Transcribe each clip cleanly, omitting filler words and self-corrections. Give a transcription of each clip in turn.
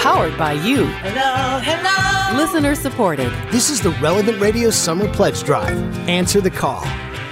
Powered by you. Hello, hello. Listener supported. This is the Relevant Radio Summer Pledge Drive. Answer the call.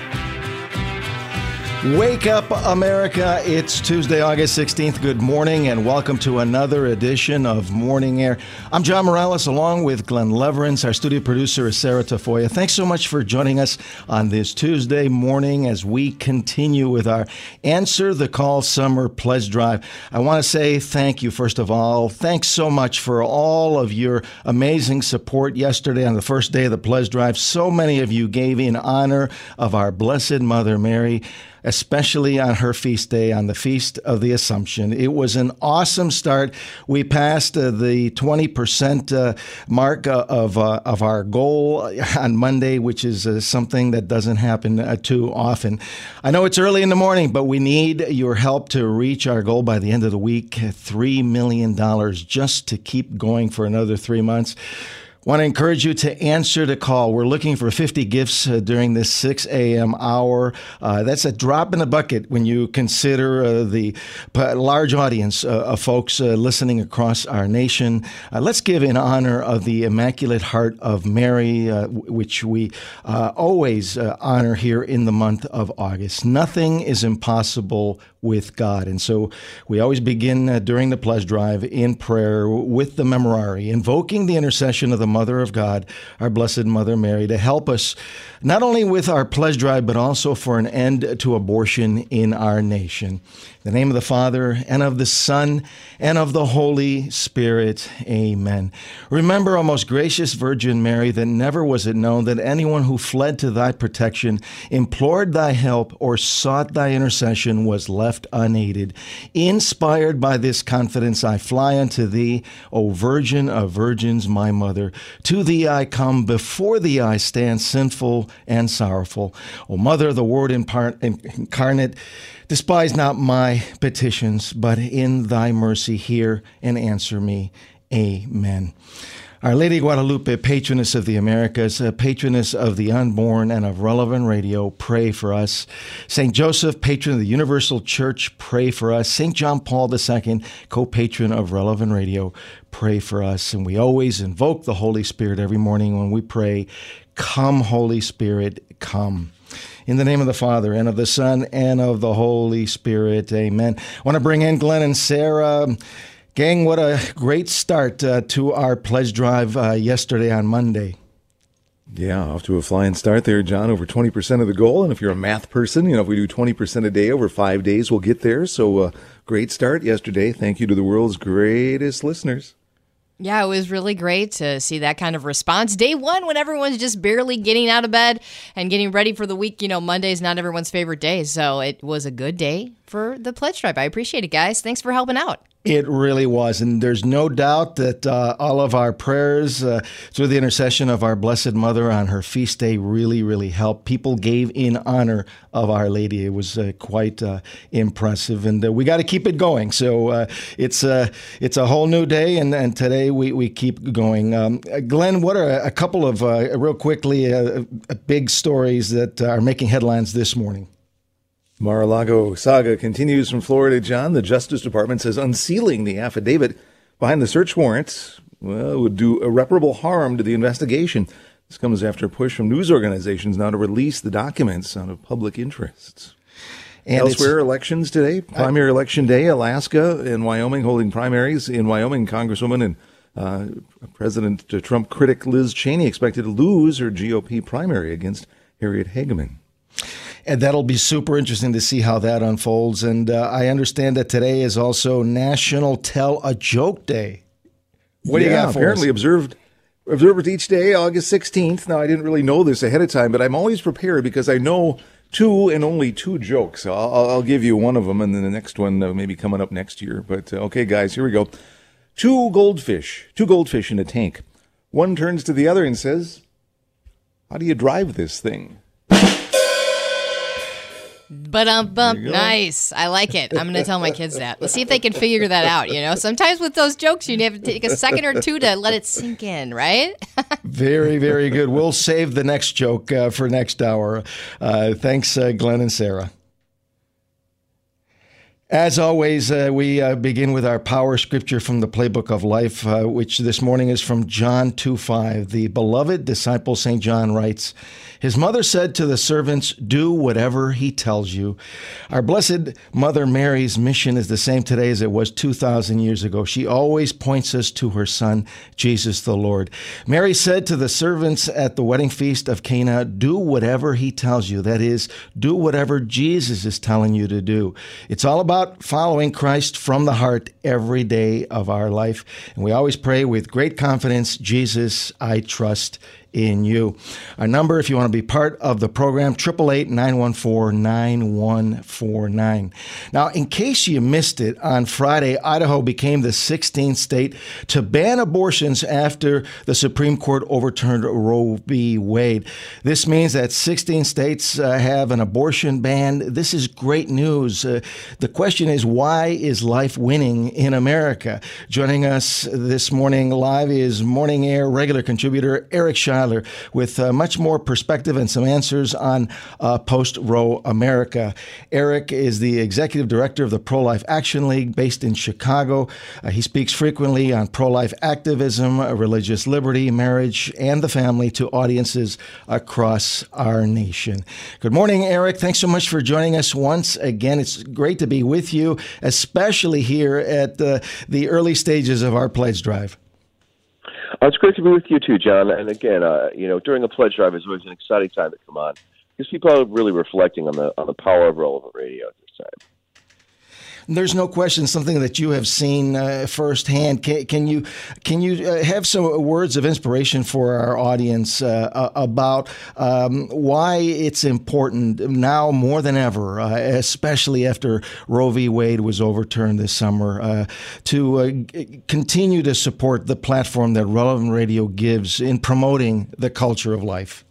Wake up, America. It's Tuesday, August 16th. Good morning and welcome to another edition of Morning Air. I'm John Morales along with Glenn Leverance. Our studio producer is Sarah Tafoya. Thanks so much for joining us on this Tuesday morning as we continue with our Answer the Call Summer Pledge Drive. I want to say thank you, first of all. Thanks so much for all of your amazing support yesterday on the first day of the Pledge Drive. So many of you gave in honor of our Blessed Mother Mary, especially on her feast day, on the Feast of the Assumption. It was an awesome start. We passed the 20% mark of our goal on Monday, which is something that doesn't happen too often. I know it's early in the morning, but we need your help to reach our goal by the end of the week, $3 million, just to keep going for another 3 months. Want to encourage you to answer the call. We're looking for 50 gifts during this 6 a.m. hour. That's a drop in the bucket when you consider the large audience of folks listening across our nation. Let's give in honor of the Immaculate Heart of Mary, which we always honor here in the month of August. Nothing is impossible with God. And so we always begin during the pledge drive in prayer with the Memorare, invoking the intercession of the Mother of God, our Blessed Mother Mary, to help us not only with our pledge drive, but also for an end to abortion in our nation. In the name of the Father, and of the Son, and of the Holy Spirit. Amen. Remember, O most gracious Virgin Mary, that never was it known that anyone who fled to thy protection, implored thy help, or sought thy intercession was left unaided. Inspired by this confidence, I fly unto thee, O Virgin of Virgins, my Mother. To thee I come, before thee I stand, sinful and sorrowful. O Mother of the Word incarnate, despise not my petitions, but in thy mercy hear and answer me. Amen. Our Lady Guadalupe, patroness of the Americas, patroness of the unborn and of Relevant Radio, pray for us. St. Joseph, patron of the Universal Church, pray for us. St. John Paul II, co-patron of Relevant Radio, pray for us. And we always invoke the Holy Spirit every morning when we pray, "Come, Holy Spirit, come." In the name of the Father, and of the Son, and of the Holy Spirit. Amen. I want to bring in Glenn and Sarah. Gang, what a great start to our pledge drive yesterday on Monday. Yeah, off to a flying start there, John. Over 20% of the goal. And if you're a math person, if we do 20% a day over 5 days, we'll get there. So great start yesterday. Thank you to the world's greatest listeners. Yeah, it was really great to see that kind of response. Day one, when everyone's just barely getting out of bed and getting ready for the week. Monday is not everyone's favorite day. So it was a good day for the pledge drive. I appreciate it, guys. Thanks for helping out. It really was. And there's no doubt that all of our prayers through the intercession of our Blessed Mother on her feast day really, really helped. People gave in honor of Our Lady. It was quite impressive. And we got to keep it going. So it's a whole new day. And today we keep going. Glenn, what are a couple of, real quickly, big stories that are making headlines this morning? Mar-a-Lago saga continues from Florida, John. The Justice Department says unsealing the affidavit behind the search warrants would do irreparable harm to the investigation. This comes after a push from news organizations now to release the documents out of public interests. And elsewhere, elections today, primary election day, Alaska and Wyoming holding primaries. In Wyoming, Congresswoman and President Trump critic Liz Cheney expected to lose her GOP primary against Harriet Hageman. And that'll be super interesting to see how that unfolds. And I understand that today is also National Tell a Joke Day. What do you got for apparently us? Observed each day, August 16th. Now, I didn't really know this ahead of time, but I'm always prepared because I know two and only two jokes. I'll give you one of them, and then the next one maybe coming up next year. But okay, guys, here we go. Two goldfish in a tank. One turns to the other and says, "How do you drive this thing?" Nice. I like it. I'm going to tell my kids that. Let's see if they can figure that out. Sometimes with those jokes, you have to take a second or two to let it sink in, right? Very, very good. We'll save the next joke for next hour. Thanks, Glenn and Sarah. As always, we begin with our power scripture from the Playbook of Life, which this morning is from John 2:5. The beloved disciple St. John writes, "His mother said to the servants, 'Do whatever he tells you.'" Our Blessed Mother Mary's mission is the same today as it was 2,000 years ago. She always points us to her Son, Jesus the Lord. Mary said to the servants at the wedding feast of Cana, "Do whatever he tells you." That is, do whatever Jesus is telling you to do. It's all about following Christ from the heart every day of our life. And we always pray with great confidence, "Jesus, I trust in you." Our number, if you want to be part of the program, 888-914-9149. Now, in case you missed it, on Friday, Idaho became the 16th state to ban abortions after the Supreme Court overturned Roe v. Wade. This means that 16 states have an abortion ban. This is great news. The question is, why is life winning in America? Joining us this morning live is Morning Air regular contributor Eric Schuyler with much more perspective and some answers on post-Roe America. Eric is the executive director of the Pro-Life Action League based in Chicago. He speaks frequently on pro-life activism, religious liberty, marriage, and the family to audiences across our nation. Good morning, Eric. Thanks so much for joining us once again. It's great to be with you, especially here at the early stages of our pledge drive. It's great to be with you too, John. And again, during a pledge drive is always an exciting time to come on because people are really reflecting on the power of relevant radio at this time. There's no question, something that you have seen firsthand. Can you have some words of inspiration for our audience about why it's important now more than ever, especially after Roe v. Wade was overturned this summer, to continue to support the platform that Relevant Radio gives in promoting the culture of life?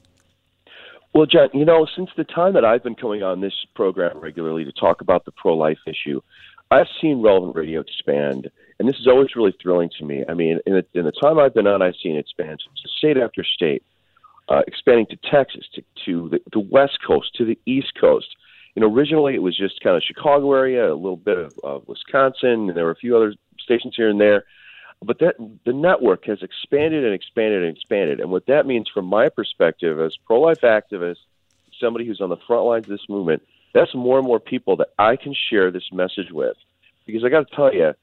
Well, John, since the time that I've been coming on this program regularly to talk about the pro-life issue, I've seen Relevant Radio expand, and this is always really thrilling to me. I mean, in the time I've been on, I've seen it expand to state after state, expanding to Texas, to the West Coast, to the East Coast. Originally it was just kind of Chicago area, a little bit of Wisconsin, and there were a few other stations here and there. But the network has expanded and expanded and expanded. And what that means from my perspective as pro-life activist, somebody who's on the front lines of this movement, that's more and more people that I can share this message with. Because I got to tell you,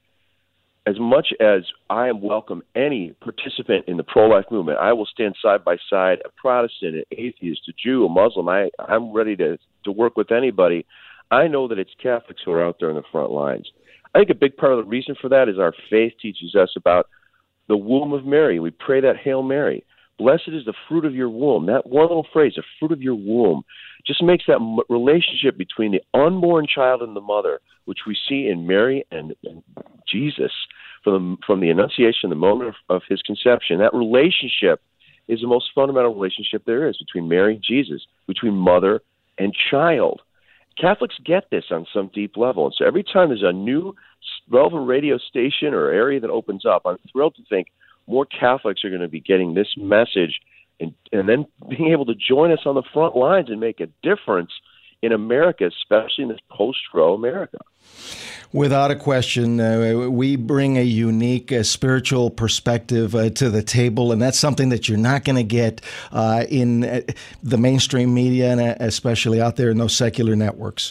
as much as I welcome any participant in the pro-life movement, I will stand side by side, a Protestant, an atheist, a Jew, a Muslim. I'm ready to work with anybody. I know that it's Catholics who are out there in the front lines. I think a big part of the reason for that is our faith teaches us about the womb of Mary. We pray that Hail Mary. Blessed is the fruit of your womb. That one little phrase, the fruit of your womb, just makes that relationship between the unborn child and the mother, which we see in Mary and Jesus from the Annunciation, the moment of his conception. That relationship is the most fundamental relationship there is between Mary and Jesus, between mother and child. Catholics get this on some deep level. And so every time there's a new relevant radio station or area that opens up, I'm thrilled to think more Catholics are going to be getting this message and then being able to join us on the front lines and make a difference in America, especially in this post-Roe America. Without a question, we bring a unique spiritual perspective to the table, and that's something that you're not going to get in the mainstream media, and especially out there in those secular networks.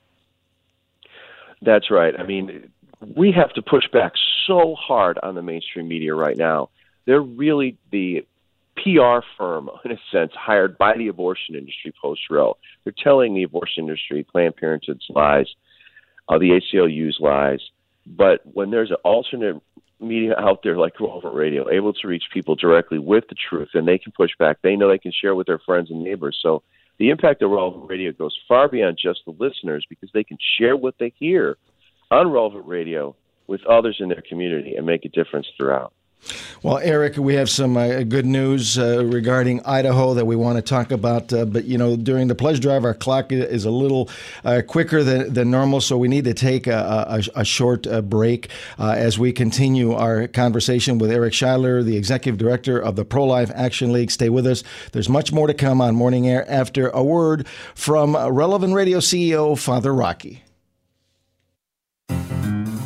That's right. I mean, we have to push back so hard on the mainstream media right now. They're really the PR firm, in a sense, hired by the abortion industry post-Roe. They're telling the abortion industry, Planned Parenthood's lies, the ACLU's lies. But when there's an alternate media out there like Relevant Radio, able to reach people directly with the truth, and they can push back, they know they can share with their friends and neighbors. So the impact of Relevant Radio goes far beyond just the listeners because they can share what they hear on Relevant Radio with others in their community and make a difference throughout. Well, Eric, we have some good news regarding Idaho that we want to talk about. But, during the pledge drive, our clock is a little quicker than normal, so we need to take a short break as we continue our conversation with Eric Schuyler, the executive director of the Pro-Life Action League. Stay with us. There's much more to come on Morning Air after a word from Relevant Radio CEO, Father Rocky.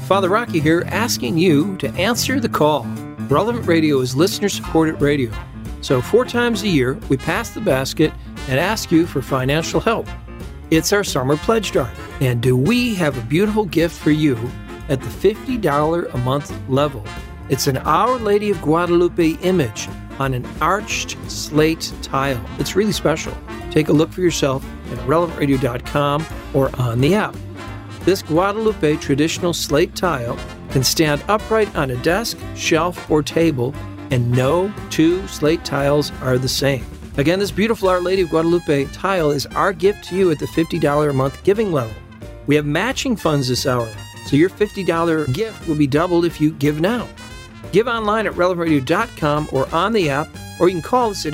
Father Rocky here, asking you to answer the call. Relevant Radio is listener-supported radio. So 4 times a year, we pass the basket and ask you for financial help. It's our summer pledge drive. And do we have a beautiful gift for you at the $50 a month level? It's an Our Lady of Guadalupe image on an arched slate tile. It's really special. Take a look for yourself at relevantradio.com or on the app. This Guadalupe traditional slate tile can stand upright on a desk, shelf, or table, and no 2 slate tiles are the same. Again, this beautiful Our Lady of Guadalupe tile is our gift to you at the $50 a month giving level. We have matching funds this hour, so your $50 gift will be doubled if you give now. Give online at relevantradio.com or on the app, or you can call us at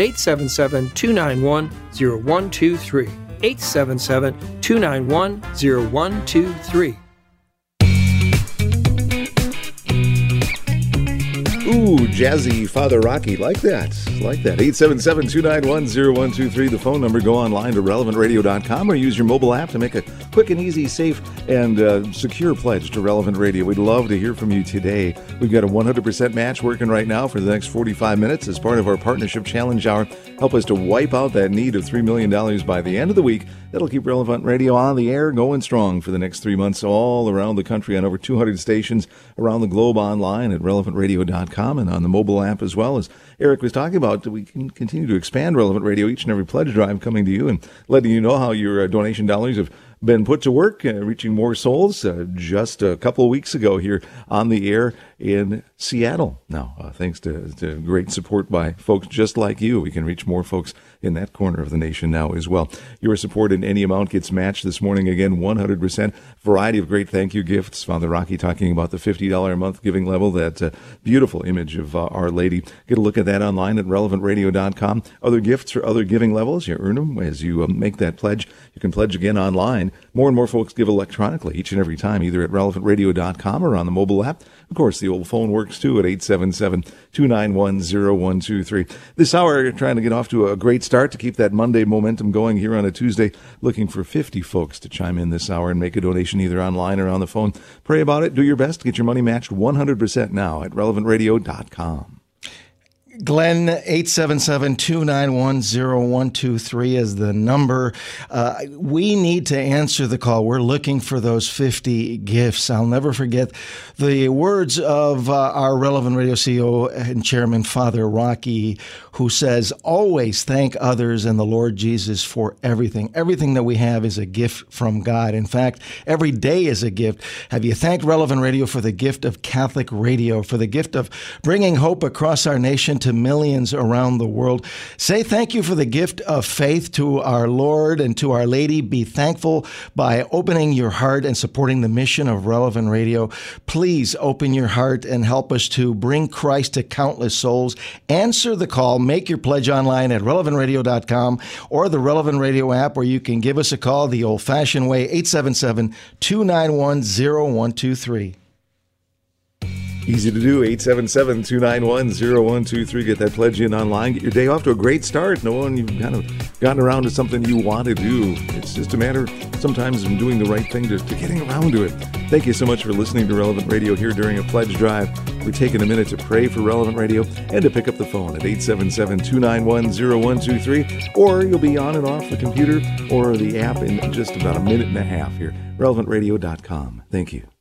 877-291-0123. 877-291-0123. Ooh, jazzy Father Rocky. Like that. 877-291-0123, the phone number. Go online to relevantradio.com or use your mobile app to make a quick and easy, safe, and secure pledge to Relevant Radio. We'd love to hear from you today. We've got a 100% match working right now for the next 45 minutes as part of our Partnership Challenge Hour. Help us to wipe out that need of $3 million by the end of the week. That'll keep Relevant Radio on the air, going strong for the next 3 months all around the country on over 200 stations around the globe, online at relevantradio.com and on the mobile app as well. As Eric was talking about, we can continue to expand Relevant Radio, each and every pledge drive coming to you and letting you know how your donation dollars have been put to work, reaching more souls just a couple of weeks ago here on the air in Seattle. Now, thanks to great support by folks just like you, we can reach more folks in that corner of the nation now as well. Your support in any amount gets matched this morning. Again, 100%. Variety of great thank you gifts. Father Rocky talking about the $50 a month giving level, that beautiful image of Our Lady. Get a look at that online at relevantradio.com. Other gifts or other giving levels, you earn them as you make that pledge. You can pledge again online. More and more folks give electronically each and every time, either at relevantradio.com or on the mobile app. Of course, the old phone works too at 877-291-0123. This hour, trying to get off to a great start to keep that Monday momentum going here on a Tuesday. Looking for 50 folks to chime in this hour and make a donation either online or on the phone. Pray about it. Do your best to get your money matched 100% now at relevantradio.com. Glenn, 877-291-0123 is the number. We need to answer the call. We're looking for those 50 gifts. I'll never forget the words of our Relevant Radio CEO and Chairman, Father Rocky, who says, always thank others and the Lord Jesus for everything. Everything that we have is a gift from God. In fact, every day is a gift. Have you thanked Relevant Radio for the gift of Catholic radio, for the gift of bringing hope across our nation to millions around the world? Say thank you for the gift of faith to our Lord and to Our Lady. Be thankful by opening your heart and supporting the mission of Relevant Radio. Please open your heart and help us to bring Christ to countless souls. Answer the call. Make your pledge online at relevantradio.com or the Relevant Radio app, where you can give us a call the old-fashioned way, 877-291-0123. Easy to do, 877-291-0123. Get that pledge in online. Get your day off to a great start, knowing you've kind of gotten around to something you want to do. It's just a matter sometimes of doing the right thing to getting around to it. Thank you so much for listening to Relevant Radio here during a pledge drive. We're taking a minute to pray for Relevant Radio and to pick up the phone at 877-291-0123, or you'll be on and off the computer or the app in just about a minute and a half here. relevantradio.com. Thank you.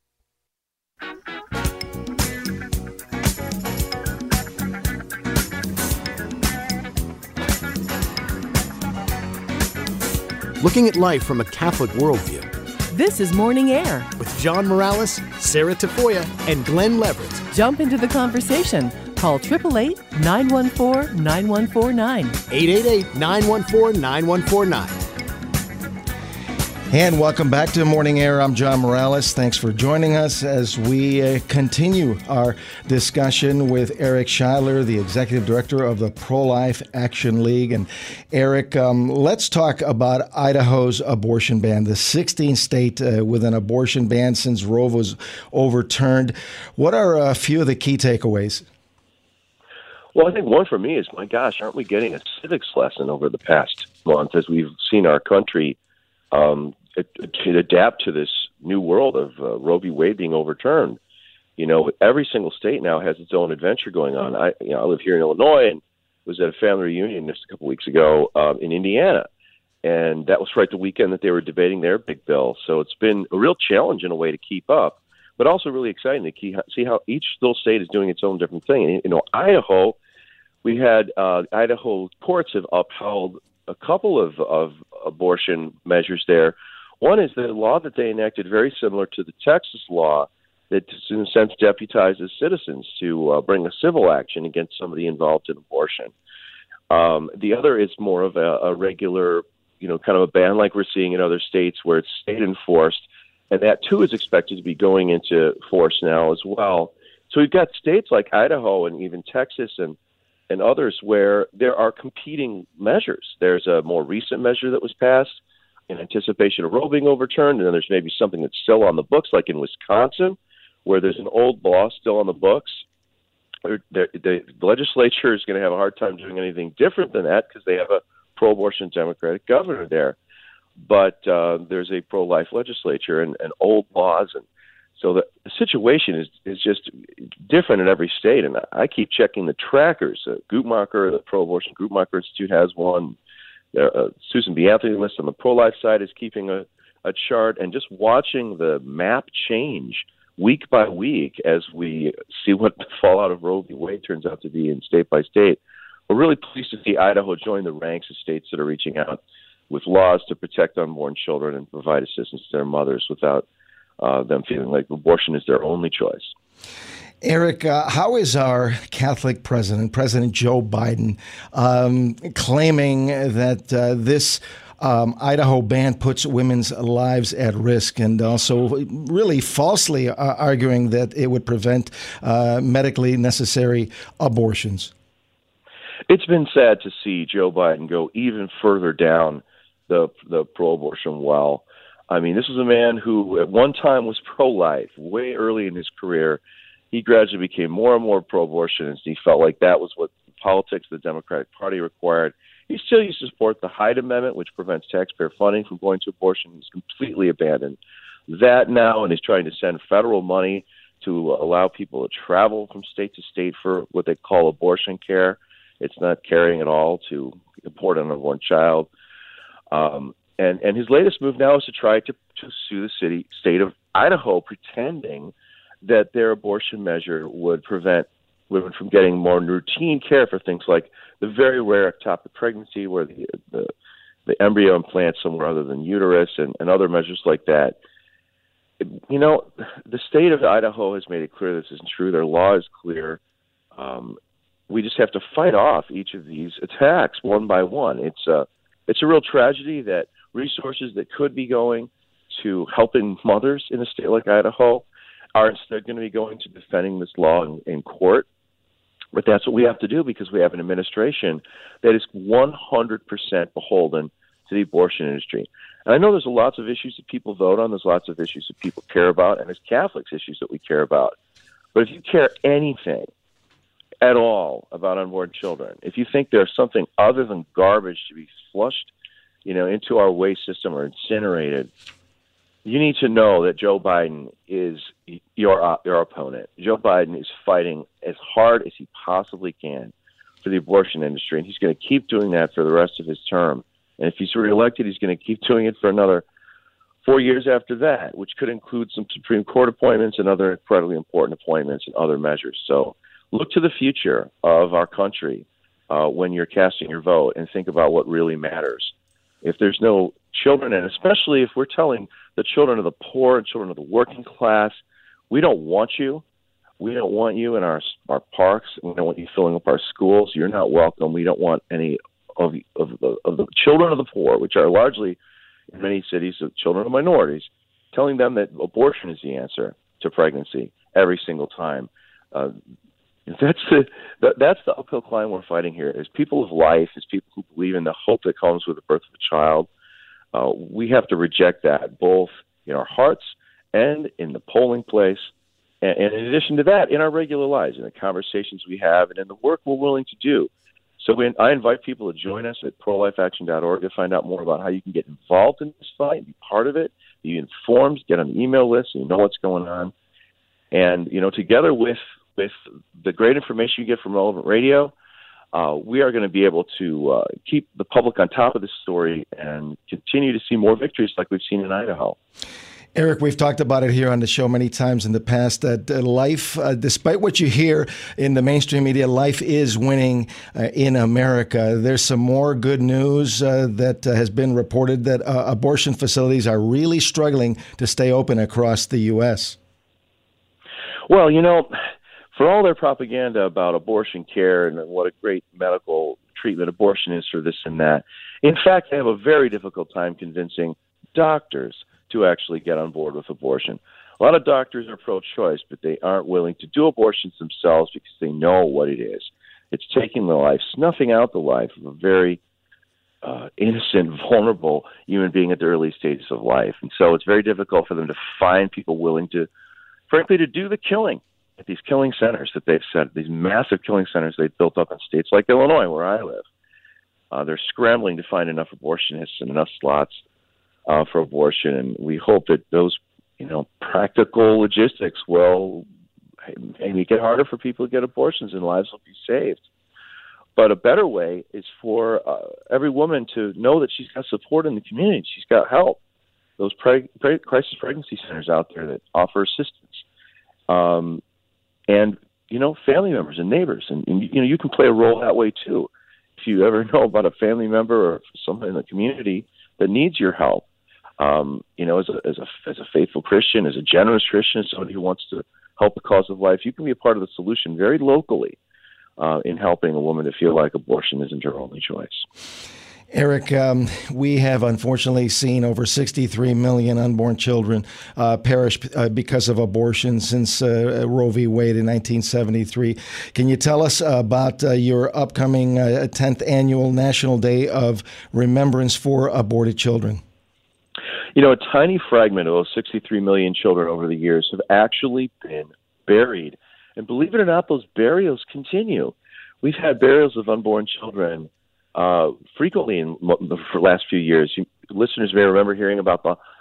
Looking at life from a Catholic worldview. This is Morning Air With John Morales, Sarah Tafoya, and Glenn Leverett. Jump into the conversation. Call 888-914-9149. 888-914-9149. And welcome back to Morning Air. I'm John Morales. Thanks for joining us as we continue our discussion with Eric Schuyler, the Executive Director of the Pro-Life Action League. And Eric, let's talk about Idaho's abortion ban, the 16th state with an abortion ban since Roe was overturned. What are a few of the key takeaways? Well, I think one for me is, my gosh, aren't we getting a civics lesson over the past month as we've seen our country to adapt to this new world of Roe v. Wade being overturned. Every single state now has its own adventure going on. I live here in Illinois and was at a family reunion just a couple weeks ago in Indiana. And that was right the weekend that they were debating their big bill. So it's been a real challenge in a way to keep up, but also really exciting to see how each little state is doing its own different thing. Idaho, we had Idaho courts have upheld a couple of abortion measures there. One is the law that they enacted, very similar to the Texas law, that in a sense deputizes citizens to bring a civil action against somebody involved in abortion. The other is more of a regular, kind of a ban like we're seeing in other states where it's state enforced, and that too is expected to be going into force now as well. So we've got states like Idaho and even Texas and others where there are competing measures. There's a more recent measure that was passed in anticipation of Roe being overturned, and then there's maybe something that's still on the books, like in Wisconsin, where there's an old law still on the books. The legislature is going to have a hard time doing anything different than that because they have a pro-abortion Democratic governor there. But there's a pro-life legislature and old laws. And so the situation is just different in every state. And I keep checking the trackers. Guttmacher, the Pro-Abortion Guttmacher Institute has one. Susan B. Anthony list on the pro-life side is keeping a chart. And just watching the map change week by week as we see what the fallout of Roe v. Wade turns out to be in state by state. We're really pleased to see Idaho join the ranks of states that are reaching out with laws to protect unborn children and provide assistance to their mothers without them feeling like abortion is their only choice. Eric, how is our Catholic President Joe Biden, claiming that this Idaho ban puts women's lives at risk, and also really falsely arguing that it would prevent medically necessary abortions? It's been sad to see Joe Biden go even further down the pro-abortion well. I mean, this was a man who at one time was pro-life. Way early in his career, he gradually became more and more pro-abortion, and he felt like that was what politics of the Democratic Party required. He still used to support the Hyde Amendment, which prevents taxpayer funding from going to abortion. He's completely abandoned that now, and is trying to send federal money to allow people to travel from state to state for what they call abortion care. It's not caring at all to abort an unborn child. And his latest move now is to try to sue the state of Idaho, pretending that their abortion measure would prevent women from getting more routine care for things like the very rare ectopic pregnancy where the embryo implants somewhere other than uterus and other measures like that. The state of Idaho has made it clear this isn't true. Their law is clear. We just have to fight off each of these attacks one by one. It's a real tragedy that resources that could be going to helping mothers in a state like Idaho are instead going to be going to defending this law in court. But that's what we have to do because we have an administration that is 100% beholden to the abortion industry. And I know there's lots of issues that people vote on. There's lots of issues that people care about, and as Catholics, issues that we care about. But if you care anything at all about unborn children, if you think there's something other than garbage to be flushed, into our waste system or incinerated, you need to know that Joe Biden is your opponent. Joe Biden is fighting as hard as he possibly can for the abortion industry, and he's going to keep doing that for the rest of his term. And if he's reelected, he's going to keep doing it for another 4 years after that, which could include some Supreme Court appointments and other incredibly important appointments and other measures. So look to the future of our country when you're casting your vote and think about what really matters. If there's no children, and especially if we're telling the children of the poor and children of the working class, we don't want you. We don't want you in our parks. We don't want you filling up our schools. You're not welcome. We don't want any of the children of the poor, which are largely in many cities the children of minorities, telling them that abortion is the answer to pregnancy every single time. That's the uphill climb we're fighting here. As people of life, as people who believe in the hope that comes with the birth of a child, we have to reject that both in our hearts and in the polling place. And in addition to that, in our regular lives, in the conversations we have and in the work we're willing to do. So I invite people to join us at prolifeaction.org to find out more about how you can get involved in this fight, be part of it, you informed, get on the email list, so you know what's going on. And, together with the great information you get from Relevant Radio, we are going to be able to keep the public on top of this story and continue to see more victories like we've seen in Idaho. Eric, we've talked about it here on the show many times in the past that life, despite what you hear in the mainstream media, life is winning in America. There's some more good news that has been reported that abortion facilities are really struggling to stay open across the U.S. Well, for all their propaganda about abortion care and what a great medical treatment abortion is for this and that, in fact, they have a very difficult time convincing doctors to actually get on board with abortion. A lot of doctors are pro-choice, but they aren't willing to do abortions themselves because they know what it is. It's taking the life, snuffing out the life of a very innocent, vulnerable human being at the early stages of life. And so it's very difficult for them to find people willing to, frankly, to do the killing at these killing centers that they've set, these massive killing centers they've built up in states like Illinois, where I live. They're scrambling to find enough abortionists and enough slots for abortion, and we hope that those, practical logistics will make it harder for people to get abortions and lives will be saved. But a better way is for every woman to know that she's got support in the community, she's got help. Those crisis pregnancy centers out there that offer assistance, and family members and neighbors, and you can play a role that way too. If you ever know about a family member or someone in the community that needs your help, as a faithful Christian, as a generous Christian, as somebody who wants to help the cause of life, you can be a part of the solution very locally in helping a woman to feel like abortion isn't her only choice. Eric, we have unfortunately seen over 63 million unborn children perish because of abortion since Roe v. Wade in 1973. Can you tell us about your upcoming 10th annual National Day of Remembrance for Aborted Children? A tiny fragment of those 63 million children over the years have actually been buried. And believe it or not, those burials continue. We've had burials of unborn children frequently for the last few years. Listeners may remember hearing about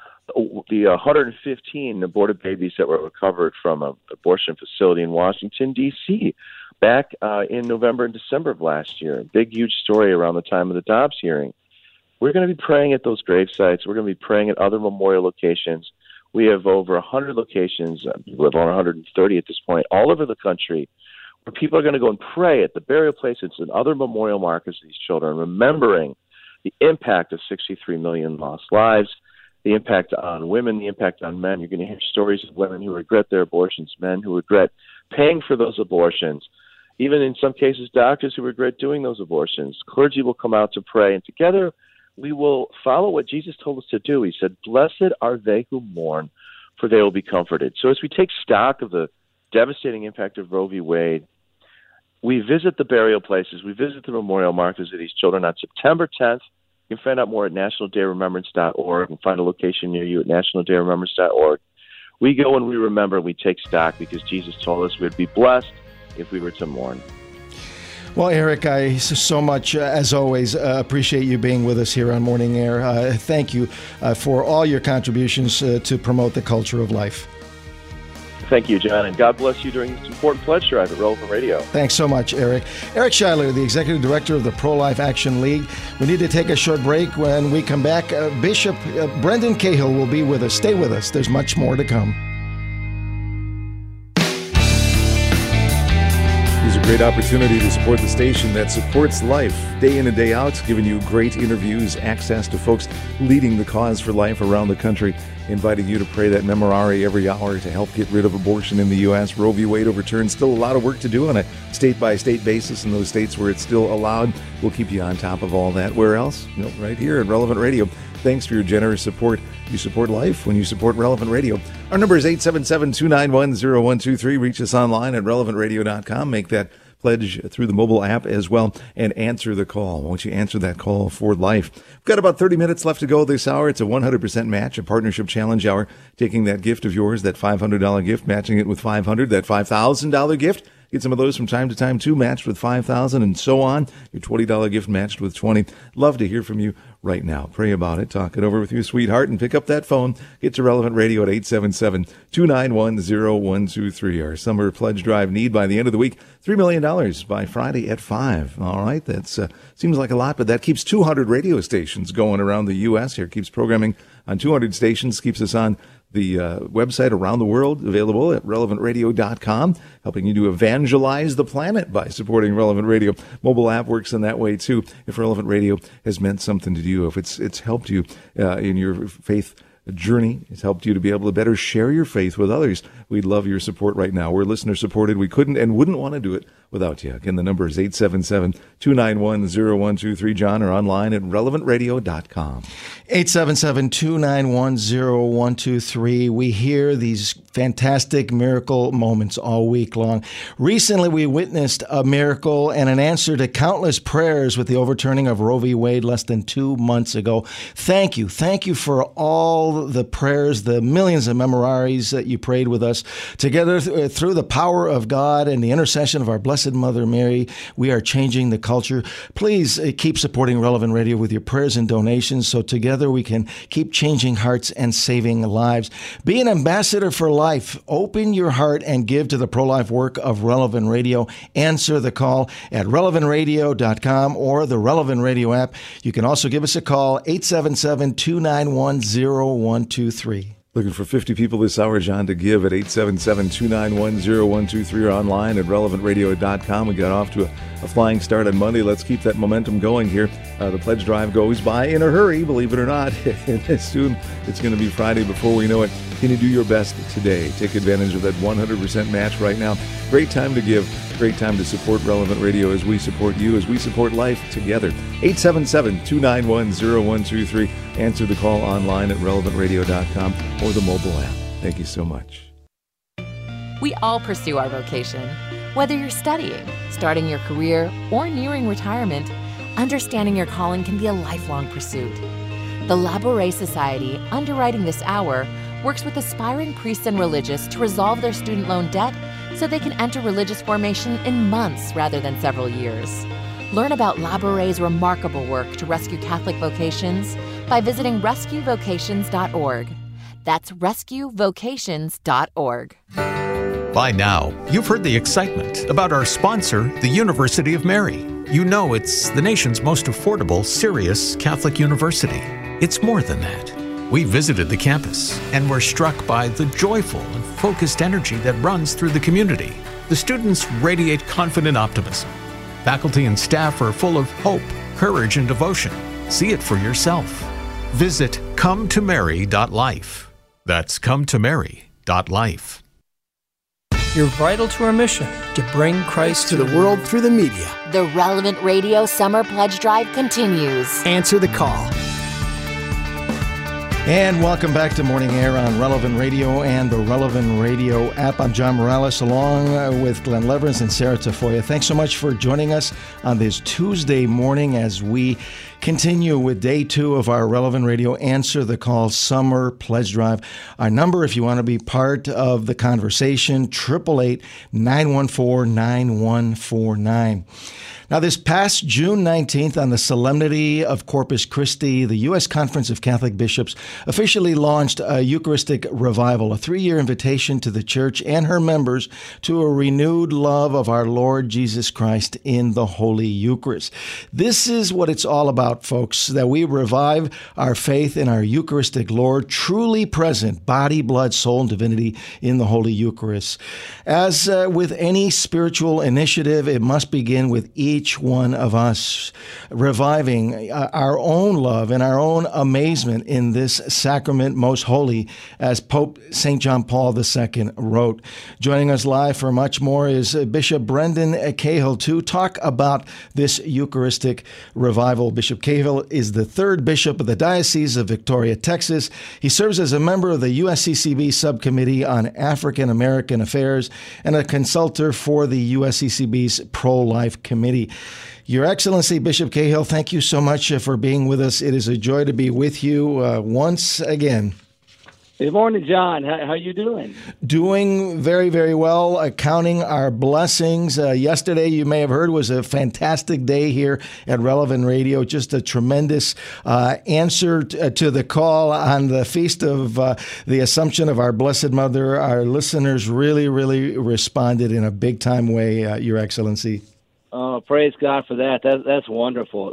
the 115 aborted babies that were recovered from an abortion facility in Washington, D.C. back in November and December of last year. Big, huge story around the time of the Dobbs hearing. We're going to be praying at those grave sites. We're going to be praying at other memorial locations. We have over 100 locations, we have over 130 at this point, all over the country, where people are going to go and pray at the burial places and other memorial markers of these children, remembering the impact of 63 million lost lives, the impact on women, the impact on men. You're going to hear stories of women who regret their abortions, men who regret paying for those abortions, even in some cases doctors who regret doing those abortions. Clergy will come out to pray, and together we will follow what Jesus told us to do. He said, "Blessed are they who mourn, for they will be comforted." So as we take stock of the devastating impact of Roe v. Wade, we visit the burial places, we visit the memorial markers of these children on September 10th. You can find out more at nationaldayremembrance.org and find a location near you at nationaldayremembrance.org. We go and we remember, we take stock because Jesus told us we'd be blessed if we were to mourn. Well, Eric, I so much, as always, appreciate you being with us here on Morning Air. Thank you for all your contributions to promote the culture of life. Thank you, John, and God bless you during this important pledge drive at Relevant Radio. Thanks so much, Eric. Eric Schuyler, the Executive Director of the Pro-Life Action League. We need to take a short break. When we come back, Bishop Brendan Cahill will be with us. Stay with us. There's much more to come. It's a great opportunity to support the station that supports life day in and day out, giving you great interviews, access to folks leading the cause for life around the country, inviting you to pray that memorare every hour to help get rid of abortion in the U.S. Roe v. Wade overturned. Still a lot of work to do on a state-by-state basis in those states where it's still allowed. We'll keep you on top of all that. Where else? Right here at Relevant Radio. Thanks for your generous support. You support life when you support Relevant Radio. Our number is 877-291-0123. Reach us online at relevantradio.com. Make that pledge through the mobile app as well and answer the call. Won't you answer that call for life? We've got about 30 minutes left to go this hour. It's a 100% match, a partnership challenge hour. Taking that gift of yours, that $500 gift, matching it with $500, that $5,000 gift. Get some of those from time to time, too, matched with $5,000 and so on. Your $20 gift matched with $20. Love to hear from you. right now. Pray about it. Talk it over with your sweetheart and pick up that phone. Get to Relevant Radio at 877-291-0123. Our summer pledge drive need by the end of the week, $3 million by Friday at 5. All right, that's seems like a lot, but that keeps 200 radio stations going around the U.S. here, keeps programming on 200 stations, keeps us on the website around the world, available at relevantradio.com, helping you to evangelize the planet by supporting Relevant Radio. Mobile app works in that way, too. If Relevant Radio has meant something to you, if it's helped you in your faith journey, it's helped you to be able to better share your faith with others, we'd love your support right now. We're listener-supported. We couldn't and wouldn't want to do it without you. Again, the number is 877-291-0123. John, or online at relevantradio.com. 877-291-0123. We hear these fantastic miracle moments all week long. Recently, we witnessed a miracle and an answer to countless prayers with the overturning of Roe v. Wade less than 2 months ago. Thank you. Thank you for all the prayers, the millions of memoraries that you prayed with us. Together, through the power of God and the intercession of our Blessed Mother Mary, we are changing the culture. Please keep supporting Relevant Radio with your prayers and donations so together we can keep changing hearts and saving lives. Be an ambassador for life. Open your heart and give to the pro-life work of Relevant Radio. Answer the call at relevantradio.com or the Relevant Radio app. You can also give us a call, 877-291-0123. Looking for 50 people this hour, John, to give at 877-291-0123 or online at relevantradio.com. We got off to a flying start on Monday. Let's keep that momentum going here. The pledge drive goes by in a hurry, believe it or not. And soon it's going to be Friday before we know it. Can you do your best today? Take advantage of that 100% match right now. Great time to give. Great time to support Relevant Radio as we support you, as we support life together. 877-291-0123. Answer the call online at relevantradio.com or the mobile app. Thank you so much. We all pursue our vocation. Whether you're studying, starting your career, or nearing retirement, understanding your calling can be a lifelong pursuit. The Labouré Society, underwriting this hour, works with aspiring priests and religious to resolve their student loan debt so they can enter religious formation in months rather than several years. Learn about Labouré remarkable work to rescue Catholic vocations by visiting rescuevocations.org. That's rescuevocations.org. By now, you've heard the excitement about our sponsor, the University of Mary. You know it's the nation's most affordable, serious Catholic university. It's more than that. We visited the campus and were struck by the joyful and focused energy that runs through the community. The students radiate confident optimism. Faculty and staff are full of hope, courage, and devotion. See it for yourself. Visit cometomary.life. That's cometomary.life. You're vital to our mission to bring Christ To the world through the media. The Relevant Radio Summer Pledge Drive continues. Answer the call. And welcome back to Morning Air on Relevant Radio and the Relevant Radio app. I'm John Morales, along with Glenn Leverance and Sarah Tafoya. Thanks so much for joining us on this Tuesday morning as we continue with day 2 of our Relevant Radio Answer the Call Summer Pledge Drive. Our number, if you want to be part of the conversation, 888-914-9149. Now, this past June 19th, on the solemnity of Corpus Christi, the U.S. Conference of Catholic Bishops officially launched a Eucharistic revival, a 3-year invitation to the Church and her members to a renewed love of our Lord Jesus Christ in the Holy Eucharist. This is what it's all about, folks, that we revive our faith in our Eucharistic Lord, truly present, body, blood, soul, and divinity in the Holy Eucharist. As with any spiritual initiative, it must begin with each one of us reviving our own love and our own amazement in this sacrament most holy, as Pope St. John Paul II wrote. Joining us live for much more is Bishop Brendan Cahill to talk about this Eucharistic revival. Bishop Cahill is the 3rd bishop of the Diocese of Victoria, Texas. He serves as a member of the USCCB Subcommittee on African American Affairs and a consultor for the USCCB's Pro-Life Committee. Your Excellency, Bishop Cahill, thank you so much for being with us. It is a joy to be with you once again. Good morning, John. How you doing? Doing very, very well, counting our blessings. Yesterday, you may have heard, was a fantastic day here at Relevant Radio. Just a tremendous answer to the call on the Feast of the Assumption of our Blessed Mother. Our listeners really, really responded in a big-time way, Your Excellency. Oh, praise God for that. That's wonderful.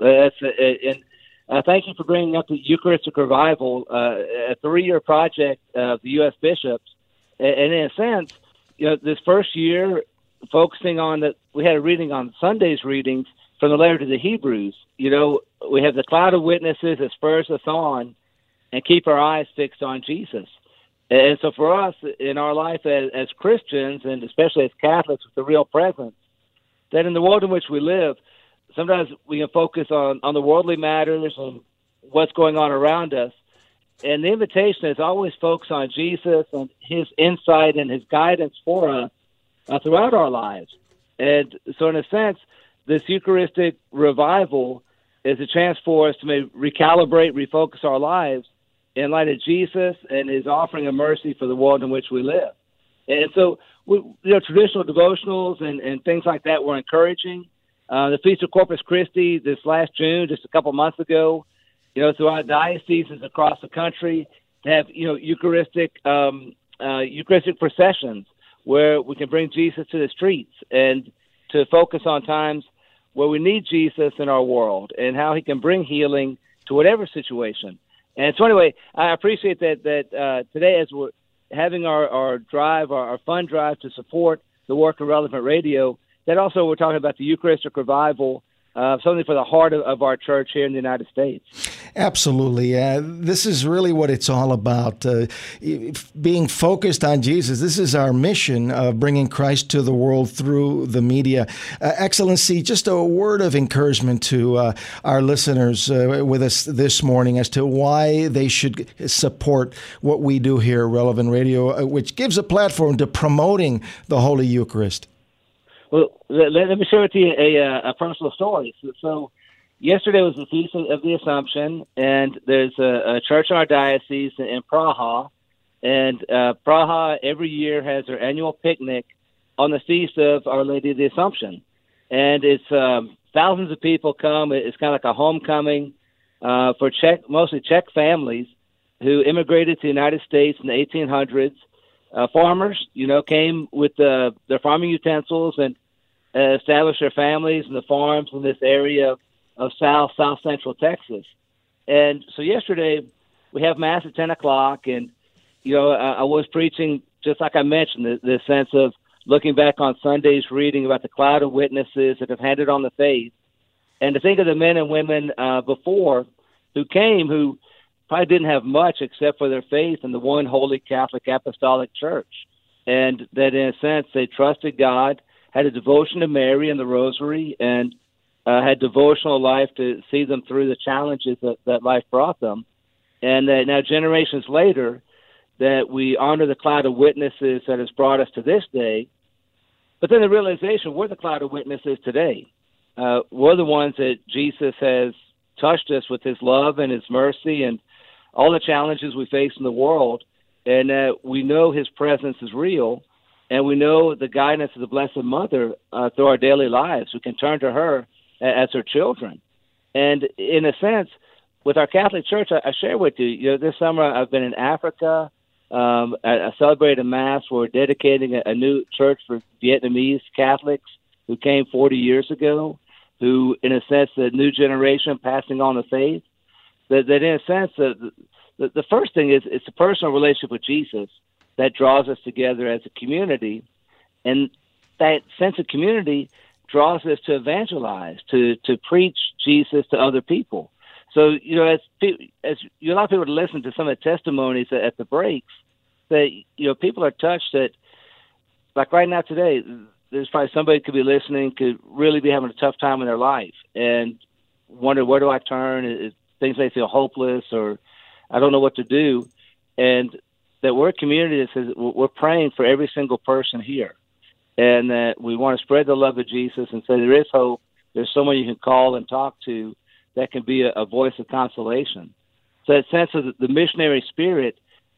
Thank you for bringing up the Eucharistic Revival, a 3-year project of the U.S. bishops. And in a sense, this first year, focusing on that, we had a reading on Sunday's readings from the letter to the Hebrews. We have the cloud of witnesses that spurs us on and keep our eyes fixed on Jesus. And so for us in our life as Christians, and especially as Catholics with the real presence, that in the world in which we live, sometimes we can focus on the worldly matters and what's going on around us. And the invitation is always focus on Jesus and his insight and his guidance for us throughout our lives. And so in a sense, this Eucharistic revival is a chance for us to maybe recalibrate, refocus our lives in light of Jesus and his offering of mercy for the world in which we live. And so, traditional devotionals and things like that were encouraging. The Feast of Corpus Christi this last June, just a couple months ago, throughout dioceses across the country, have Eucharistic processions where we can bring Jesus to the streets and to focus on times where we need Jesus in our world and how he can bring healing to whatever situation. And so anyway, I appreciate that today, as we're having our drive, our fund drive to support the work of Relevant Radio, that also we're talking about the Eucharistic Revival, something for the heart of our church here in the United States. Absolutely. This is really what it's all about, being focused on Jesus. This is our mission of bringing Christ to the world through the media. Excellency, just a word of encouragement to our listeners with us this morning as to why they should support what we do here at Relevant Radio, which gives a platform to promoting the Holy Eucharist. Well, let me share with you a personal story. So yesterday was the Feast of the Assumption, and there's a church in our diocese in Praha, and Praha every year has their annual picnic on the Feast of Our Lady of the Assumption. And it's thousands of people come. It's kind of like a homecoming for mostly Czech families who immigrated to the United States in the 1800s. Farmers, came with their farming utensils and established their families and the farms in this area of South Central Texas. And so yesterday we have Mass at 10 o'clock, and, I was preaching, just like I mentioned, the sense of looking back on Sunday's reading about the cloud of witnesses that have handed on the faith, and to think of the men and women before who came who probably didn't have much except for their faith in the one holy Catholic Apostolic Church, and that in a sense they trusted God, had a devotion to Mary and the Rosary, and had devotional life to see them through the challenges that life brought them. And that now generations later, that we honor the cloud of witnesses that has brought us to this day. But then the realization, we're the cloud of witnesses today. We're the ones that Jesus has touched us with his love and his mercy and all the challenges we face in the world. And we know his presence is real. And we know the guidance of the Blessed Mother through our daily lives. We can turn to her as her children. And in a sense, with our Catholic Church, I share with you, this summer I've been in Africa. I celebrated a Mass. We're dedicating a new church for Vietnamese Catholics who came 40 years ago, who, in a sense, the new generation passing on the faith. That in a sense, the first thing is it's a personal relationship with Jesus that draws us together as a community, and that sense of community draws us to evangelize, to preach Jesus to other people. So, as you allow people to listen to some of the testimonies at the breaks, that people are touched that, like right now today, there's probably somebody could be listening, could really be having a tough time in their life, and wonder, where do I turn? Things may feel hopeless, or I don't know what to do, and that we're a community that says we're praying for every single person here, and that we want to spread the love of Jesus and say there is hope. There's someone you can call and talk to that can be a voice of consolation. So that sense of the missionary spirit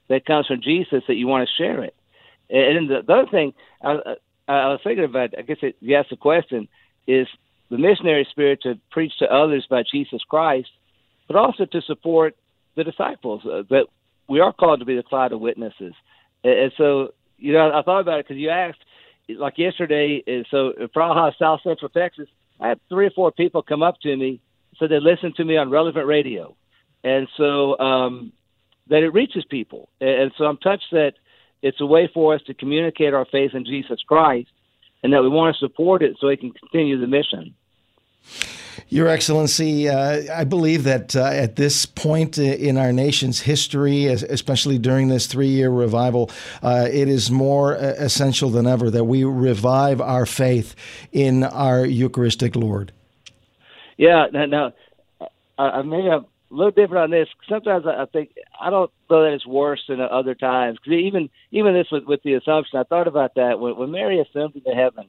that comes from Jesus that you want to share it. And then the other thing I was thinking about, I guess you asked the question, is the missionary spirit to preach to others about Jesus Christ, but also to support the disciples, that we are called to be the cloud of witnesses. And so, I thought about it because you asked, like yesterday, so in Praha, South Central Texas, I had 3 or 4 people come up to me, so they listened to me on Relevant Radio. And so that it reaches people. And so I'm touched that it's a way for us to communicate our faith in Jesus Christ, and that we want to support it so we can continue the mission. Your Excellency, I believe that at this point in our nation's history, especially during this 3-year revival, it is more essential than ever that we revive our faith in our Eucharistic Lord. Yeah, now I may have a little different on this. Sometimes I think, I don't know that it's worse than other times. Because even this with the Assumption, I thought about that. When Mary ascended to heaven,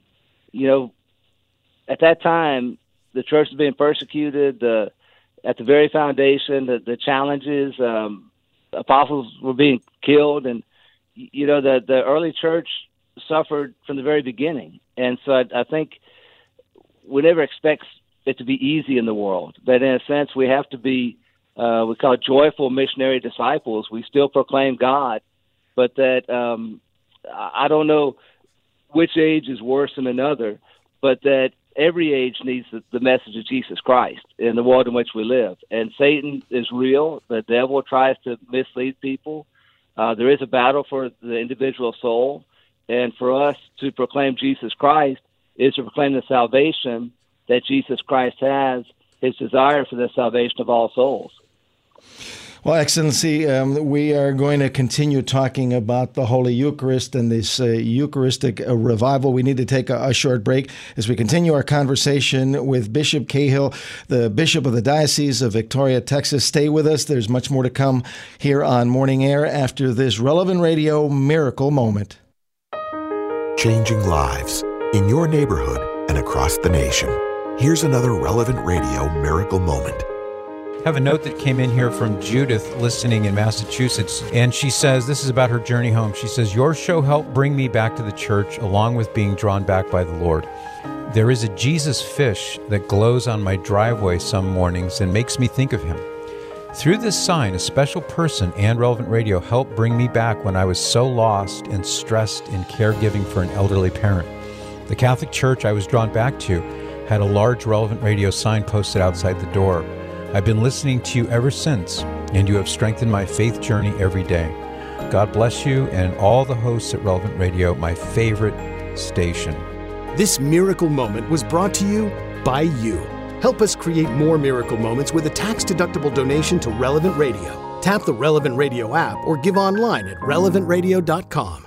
at that time, the church was being persecuted. At the very foundation, the challenges, apostles were being killed, and the early church suffered from the very beginning. And so I think we never expect it to be easy in the world. That in a sense we have to be, we call it joyful missionary disciples. We still proclaim God, but that I don't know which age is worse than another, but that every age needs the message of Jesus Christ in the world in which we live. And Satan is real. The devil tries to mislead people. There is a battle for the individual soul. And for us to proclaim Jesus Christ is to proclaim the salvation that Jesus Christ has, his desire for the salvation of all souls. Well, Excellency, we are going to continue talking about the Holy Eucharist and this Eucharistic revival. We need to take a short break as we continue our conversation with Bishop Cahill, the Bishop of the Diocese of Victoria, Texas. Stay with us. There's much more to come here on Morning Air after this Relevant Radio Miracle Moment. Changing lives in your neighborhood and across the nation. Here's another Relevant Radio Miracle Moment. I have a note that came in here from Judith listening in Massachusetts, and she says, this is about her journey home. She says, your show helped bring me back to the church along with being drawn back by the Lord. There is a Jesus fish that glows on my driveway some mornings and makes me think of him. Through this sign, a special person and Relevant Radio helped bring me back when I was so lost and stressed in caregiving for an elderly parent. The Catholic Church I was drawn back to had a large Relevant Radio sign posted outside the door. I've been listening to you ever since, and you have strengthened my faith journey every day. God bless you and all the hosts at Relevant Radio, my favorite station. This miracle moment was brought to you by you. Help us create more miracle moments with a tax-deductible donation to Relevant Radio. Tap the Relevant Radio app or give online at relevantradio.com.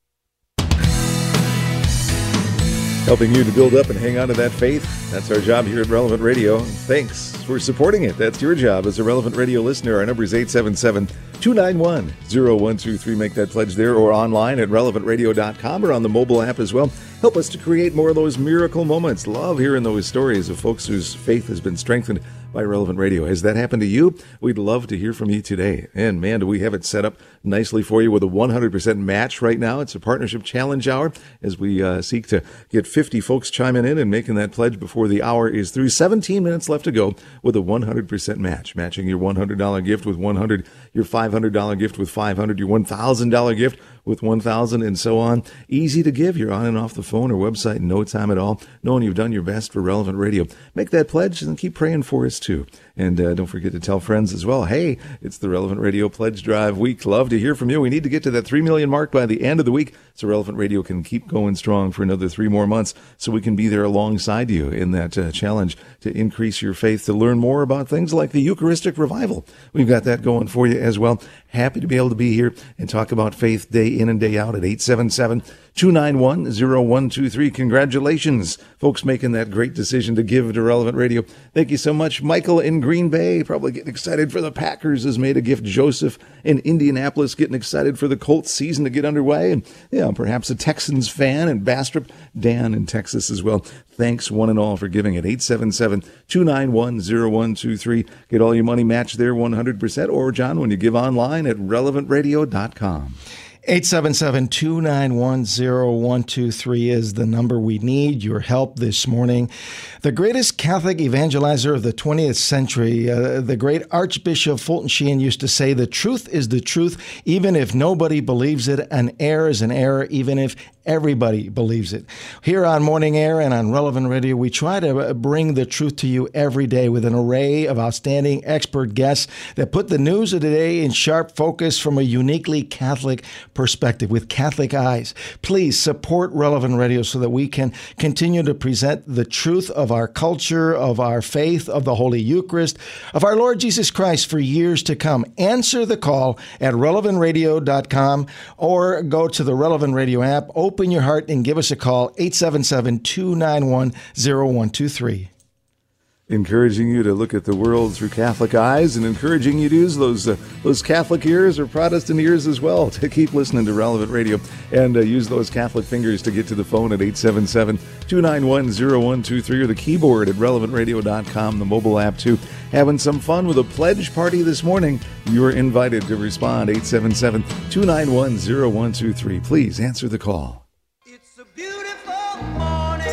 Helping you to build up and hang on to that faith. That's our job here at Relevant Radio. Thanks for supporting it. That's your job as a Relevant Radio listener. Our number is 877-291-0123. Make that pledge there or online at relevantradio.com or on the mobile app as well. Help us to create more of those miracle moments. Love hearing those stories of folks whose faith has been strengthened by Relevant Radio. Has that happened to you? We'd love to hear from you today. And man, do we have it set up nicely for you with a 100% match right now. It's a partnership challenge hour as we seek to get 50 folks chiming in and making that pledge before the hour is through. 17 minutes left to go with a 100% match. Matching your $100 gift with 100, your $500 gift with 500, your $1,000 gift with 1,000, and so on. Easy to give. You're on and off the phone or website in no time at all, knowing you've done your best for Relevant Radio. Make that pledge and keep praying for us too. And don't forget to tell friends as well. Hey, it's the Relevant Radio Pledge Drive week. Love to hear from you. We need to get to that 3 million mark by the end of the week so Relevant Radio can keep going strong for another 3 more months so we can be there alongside you in that challenge to increase your faith, to learn more about things like the Eucharistic revival. We've got that going for you as well. Happy to be able to be here and talk about faith day in and day out at 877 877-291-0123. Congratulations, folks, making that great decision to give to Relevant Radio. Thank you so much. Michael in Green Bay, probably getting excited for the Packers, has made a gift. Joseph in Indianapolis getting excited for the Colts season to get underway. And perhaps a Texans fan in Bastrop. Dan in Texas as well. Thanks one and all for giving at 877-291-0123. Get all your money matched there 100%. Or, John, when you give online at relevantradio.com. 877-291-0123 is the number we need. Your help this morning. The greatest Catholic evangelizer of the 20th century, the great Archbishop Fulton Sheen used to say, the truth is the truth, even if nobody believes it. An error is an error, even if everybody believes it. Here on Morning Air and on Relevant Radio, we try to bring the truth to you every day with an array of outstanding expert guests that put the news of the day in sharp focus from a uniquely Catholic perspective, with Catholic eyes. Please support Relevant Radio so that we can continue to present the truth of our culture, of our faith, of the Holy Eucharist, of our Lord Jesus Christ for years to come. Answer the call at relevantradio.com or go to the Relevant Radio app. Open your heart and give us a call, 877-291-0123. Encouraging you to look at the world through Catholic eyes and encouraging you to use those Catholic ears or Protestant ears as well to keep listening to Relevant Radio and use those Catholic fingers to get to the phone at 877-291-0123 or the keyboard at relevantradio.com, the mobile app too. Having some fun with a pledge party this morning. You're invited to respond, 877-291-0123. Please answer the call. It's a beautiful morning.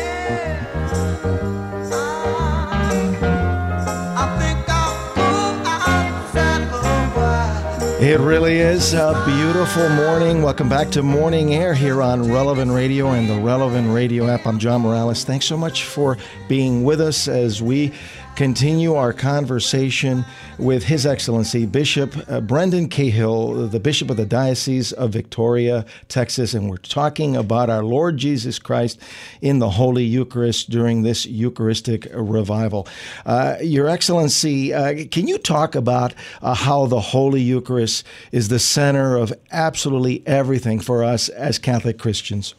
It really is a beautiful morning. Welcome back to Morning Air here on Relevant Radio and the Relevant Radio app. I'm John Morales. Thanks so much for being with us as we continue our conversation with His Excellency Bishop Brendan Cahill, the Bishop of the Diocese of Victoria, Texas, and we're talking about our Lord Jesus Christ in the Holy Eucharist during this Eucharistic revival. Your Excellency, can you talk about how the Holy Eucharist is the center of absolutely everything for us as Catholic Christians?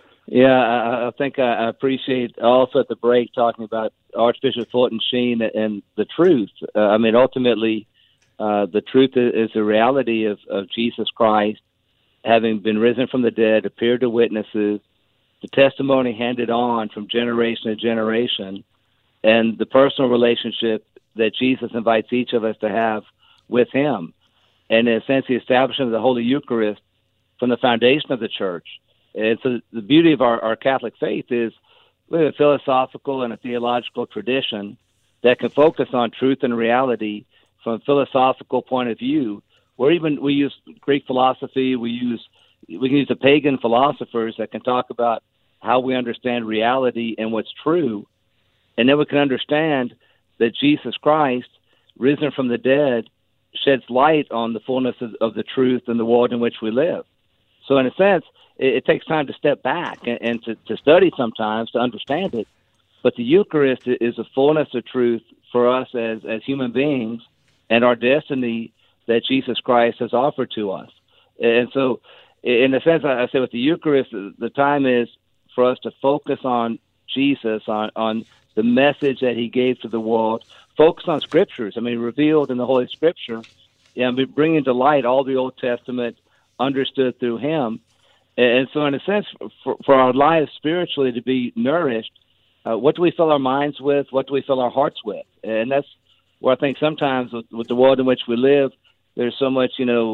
Yeah, I think I appreciate also at the break talking about Archbishop Fulton Sheen and the truth. Ultimately, the truth is the reality of Jesus Christ having been risen from the dead, appeared to witnesses, the testimony handed on from generation to generation, and the personal relationship that Jesus invites each of us to have with him. And in a sense, the establishment of the Holy Eucharist from the foundation of the Church. And so the beauty of our Catholic faith is we have a philosophical and a theological tradition that can focus on truth and reality from a philosophical point of view, where even we use Greek philosophy, we can use the pagan philosophers that can talk about how we understand reality and what's true, and then we can understand that Jesus Christ, risen from the dead, sheds light on the fullness of the truth and the world in which we live. So in a sense, it takes time to step back and to study sometimes to understand it. But the Eucharist is a fullness of truth for us as human beings and our destiny that Jesus Christ has offered to us. And so, in a sense, I say with the Eucharist, the time is for us to focus on Jesus, on the message that he gave to the world, focus on Scriptures. Revealed in the Holy Scripture, bringing to light all the Old Testament understood through him. And so, in a sense, for our lives spiritually to be nourished, what do we fill our minds with? What do we fill our hearts with? And that's where I think sometimes with the world in which we live, there's so much,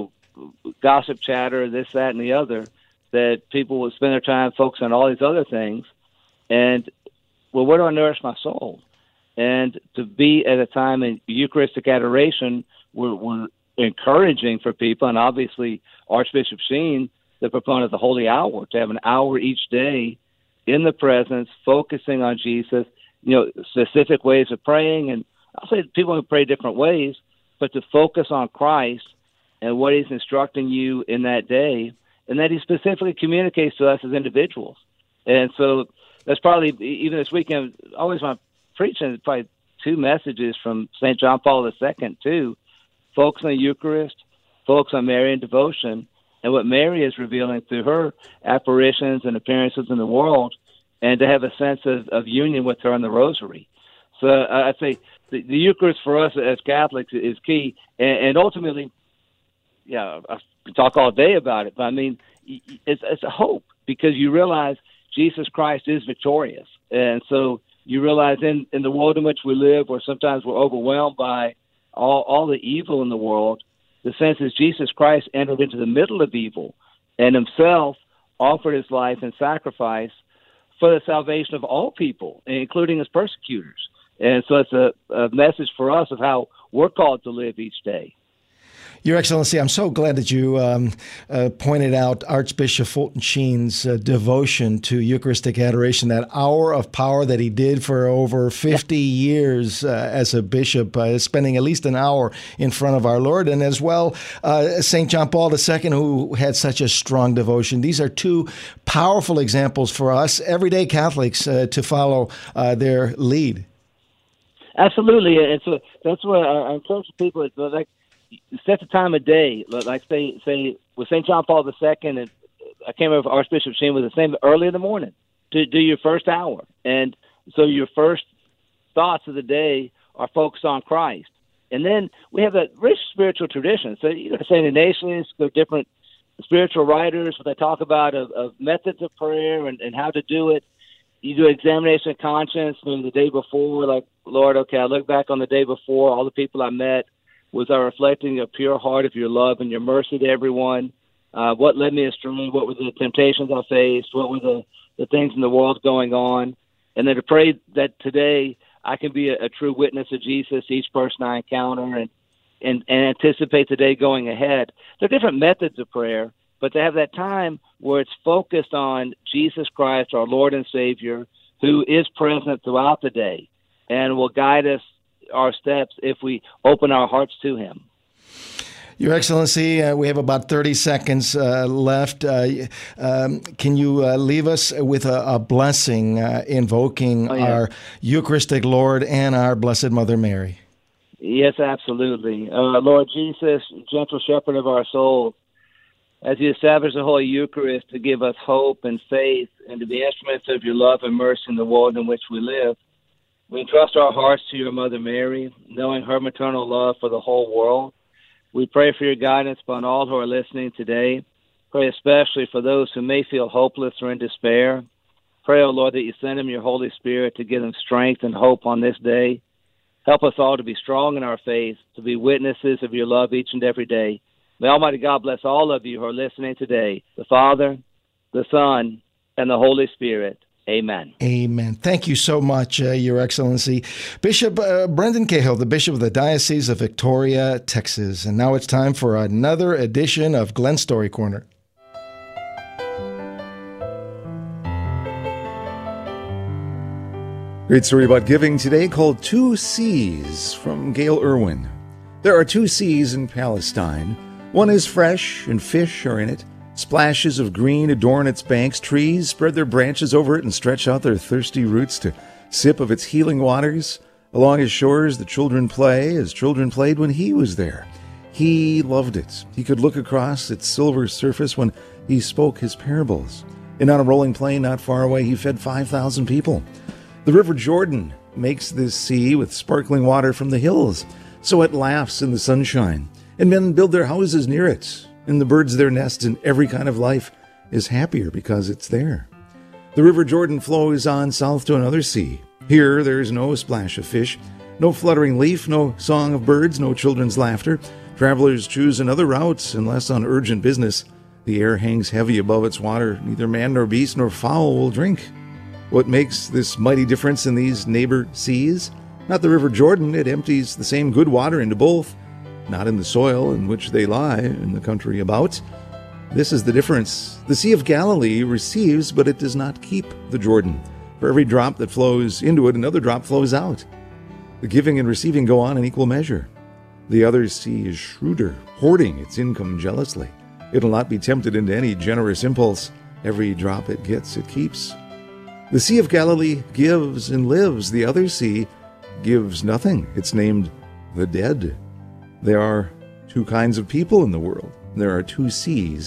gossip chatter, this, that, and the other, that people will spend their time focusing on all these other things. And, well, where do I nourish my soul? And to be at a time in Eucharistic adoration, we're encouraging for people, and obviously Archbishop Sheen, the proponent of the Holy Hour, to have an hour each day in the presence, focusing on Jesus, specific ways of praying. And I'll say people can pray different ways, but to focus on Christ and what he's instructing you in that day, and that he specifically communicates to us as individuals. And so that's probably, even this weekend, always my preaching, probably two messages from St. John Paul II, too. Focus on the Eucharist, focus on Marian devotion, and what Mary is revealing through her apparitions and appearances in the world, and to have a sense of union with her in the Rosary. So I'd say the Eucharist for us as Catholics is key, and ultimately, I could talk all day about it, but I mean, it's a hope, because you realize Jesus Christ is victorious. And so you realize in the world in which we live, where sometimes we're overwhelmed by all the evil in the world, the sense is Jesus Christ entered into the middle of evil and himself offered his life in sacrifice for the salvation of all people, including his persecutors. And so it's a message for us of how we're called to live each day. Your Excellency, I'm so glad that you pointed out Archbishop Fulton Sheen's devotion to Eucharistic adoration, that hour of power that he did for over 50 years as a bishop, spending at least an hour in front of our Lord, and as well St. John Paul II, who had such a strong devotion. These are two powerful examples for us, everyday Catholics, to follow their lead. Absolutely, and so that's what I encourage people. It's like, set the time of day, like say with St. John Paul II, and I can't remember if Archbishop Sheen was the same, early in the morning to do your first hour. And so your first thoughts of the day are focused on Christ. And then we have a rich spiritual tradition. So you go to St. Ignatius, go to different spiritual writers, what they talk about of methods of prayer and how to do it. You do examination of conscience, maybe the day before, like, Lord, okay, I look back on the day before, all the people I met. Was I reflecting a pure heart of your love and your mercy to everyone? What led me astray? What were the temptations I faced? What were the things in the world going on? And then to pray that today I can be a true witness of Jesus, each person I encounter, and anticipate the day going ahead. There are different methods of prayer, but to have that time where it's focused on Jesus Christ, our Lord and Savior, who is present throughout the day and will guide us our steps if we open our hearts to him. Your Excellency, we have about 30 seconds left. Can you leave us with a blessing invoking our Eucharistic Lord and our Blessed Mother Mary? Yes, absolutely. Lord Jesus, gentle shepherd of our souls, as you establish the Holy Eucharist to give us hope and faith and to be instruments of your love and mercy in the world in which we live, we entrust our hearts to your Mother Mary, knowing her maternal love for the whole world. We pray for your guidance upon all who are listening today. Pray especially for those who may feel hopeless or in despair. Pray, O Lord, that you send them your Holy Spirit to give them strength and hope on this day. Help us all to be strong in our faith, to be witnesses of your love each and every day. May Almighty God bless all of you who are listening today, the Father, the Son, and the Holy Spirit. Amen. Amen. Thank you so much, Your Excellency. Bishop Brendan Cahill, the Bishop of the Diocese of Victoria, Texas. And now it's time for another edition of Glenn Story Corner. Great story about giving today called Two Seas from Gail Irwin. There are two seas in Palestine. One is fresh and fish are in it. Splashes of green adorn its banks. Trees spread their branches over it and stretch out their thirsty roots to sip of its healing waters. Along its shores the children play as children played when he was there. He loved it. He could look across its silver surface when he spoke his parables. And on a rolling plain not far away he fed 5,000 people. The River Jordan makes this sea with sparkling water from the hills, so it laughs in the sunshine, and men build their houses near it. And the birds their nests, and every kind of life is happier because it's there. The River Jordan flows on south to another sea. Here there is no splash of fish, no fluttering leaf, no song of birds, no children's laughter. Travelers choose another route unless on urgent business. The air hangs heavy above its water. Neither man nor beast nor fowl will drink. What makes this mighty difference in these neighbor seas? Not the River Jordan. It empties the same good water into both. Not in the soil in which they lie, in the country about. This is the difference. The Sea of Galilee receives, but it does not keep the Jordan. For every drop that flows into it, another drop flows out. The giving and receiving go on in equal measure. The other sea is shrewder, hoarding its income jealously. It'll not be tempted into any generous impulse. Every drop it gets, it keeps. The Sea of Galilee gives and lives. The other sea gives nothing. It's named the dead. There are two kinds of people in the world. There are two seas.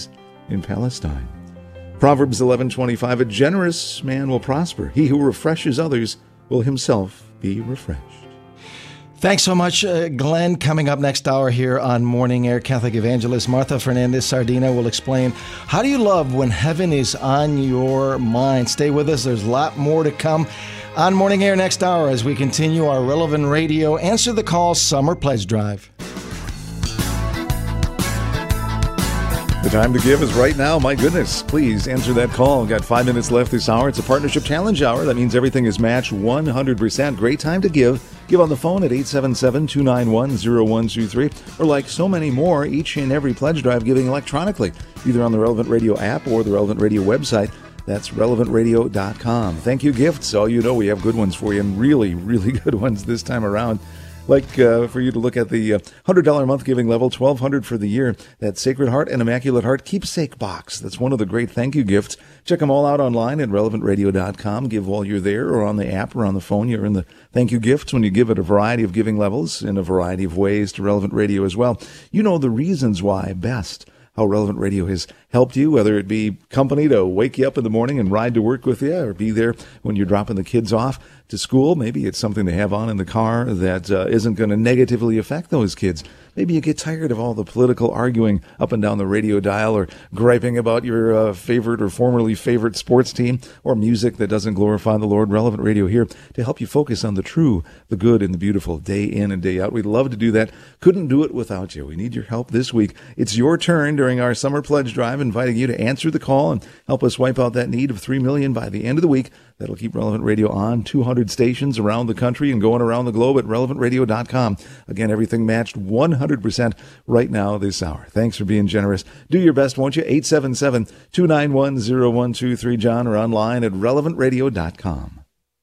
in Palestine. Proverbs 11:25, a generous man will prosper. He who refreshes others will himself be refreshed. Thanks so much, Glenn. Coming up next hour here on Morning Air, Catholic evangelist Martha Fernandez-Sardina will explain how do you love when heaven is on your mind. Stay with us. There's a lot more to come on Morning Air next hour as we continue our Relevant Radio Answer the Call Summer Pledge Drive. The time to give is right now. My goodness, please answer that call. We've got 5 minutes left this hour. It's a partnership challenge hour. That means everything is matched 100%. Great time to give. Give on the phone at 877-291-0123. Or like so many more, each and every pledge drive giving electronically, either on the Relevant Radio app or the Relevant Radio website. That's relevantradio.com. Thank you, gifts. Oh, you know we have good ones for you, and really, really good ones this time around. Like for you to look at the $100 a month giving level, $1,200 for the year, that Sacred Heart and Immaculate Heart keepsake box. That's one of the great thank you gifts. Check them all out online at relevantradio.com. Give while you're there or on the app or on the phone. You're in the thank you gifts when you give at a variety of giving levels in a variety of ways to Relevant Radio as well. You know the reasons why best. How Relevant Radio has helped you, whether it be company to wake you up in the morning and ride to work with you, or be there when you're dropping the kids off to school. Maybe it's something to have on in the car that isn't going to negatively affect those kids. Maybe you get tired of all the political arguing up and down the radio dial, or griping about your favorite or formerly favorite sports team, or music that doesn't glorify the Lord. Relevant Radio here to help you focus on the true, the good, and the beautiful day in and day out. We'd love to do that. Couldn't do it without you. We need your help this week. It's your turn during our Summer Pledge Drive, inviting you to answer the call and help us wipe out that need of 3 million by the end of the week. That'll keep Relevant Radio on 200 stations around the country and going around the globe at relevantradio.com. Again, everything matched 100% right now this hour. Thanks for being generous. Do your best, won't you? 877-291-0123, John, or online at relevantradio.com.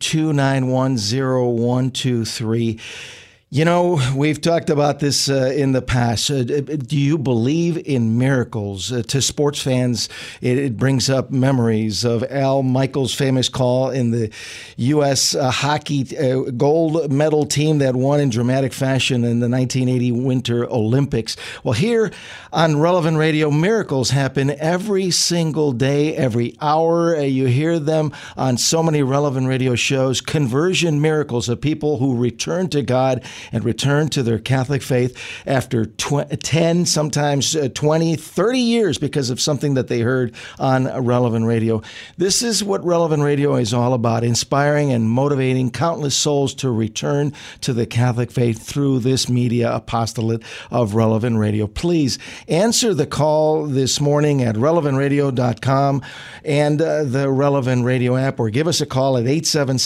291-0123. You know, we've talked about this in the past. Do you believe in miracles? To sports fans, it brings up memories of Al Michaels' famous call in the U.S. hockey gold medal team that won in dramatic fashion in the 1980 Winter Olympics. Well, here on Relevant Radio, miracles happen every single day, every hour. You hear them on so many Relevant Radio shows. Conversion miracles of people who return to God and return to their Catholic faith after 10, sometimes 20, 30 years because of something that they heard on Relevant Radio. This is what Relevant Radio is all about, inspiring and motivating countless souls to return to the Catholic faith through this media apostolate of Relevant Radio. Please answer the call this morning at relevantradio.com and the Relevant Radio app, or give us a call at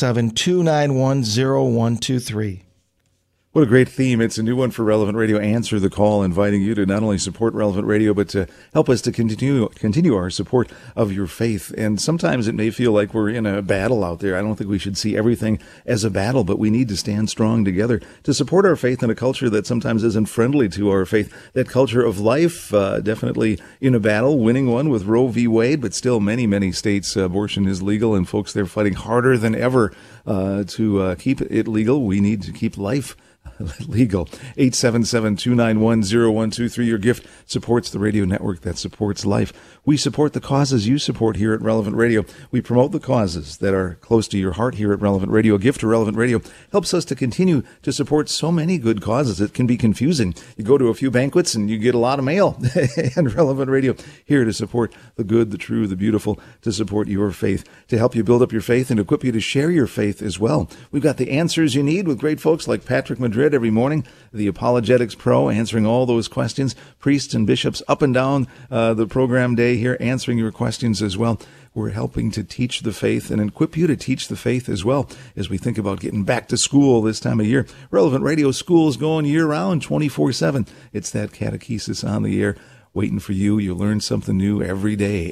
877-291-0123. What a great theme. It's a new one for Relevant Radio. Answer the call, inviting you to not only support Relevant Radio, but to help us to continue our support of your faith. And sometimes it may feel like we're in a battle out there. I don't think we should see everything as a battle, but we need to stand strong together to support our faith in a culture that sometimes isn't friendly to our faith. That culture of life, definitely in a battle, winning one with Roe v. Wade, but still many states abortion is legal, and folks, they're fighting harder than ever to keep it legal. We need to keep life legal. 877-291-0123. Your gift supports the radio network that supports life. We support the causes you support here at Relevant Radio. We promote the causes that are close to your heart here at Relevant Radio. A gift to Relevant Radio helps us to continue to support so many good causes. It can be confusing. You go to a few banquets and you get a lot of mail. And Relevant Radio here to support the good, the true, the beautiful, to support your faith, to help you build up your faith and equip you to share your faith as well. We've got the answers you need with great folks like Patrick Madrid every morning, the Apologetics Pro, answering all those questions. Priests and bishops up and down the program day here answering your questions as well. We're helping to teach the faith and equip you to teach the faith as well as we think about getting back to school this time of year. Relevant Radio School is going year-round, 24/7. It's that catechesis on the air waiting for you. You learn something new every day.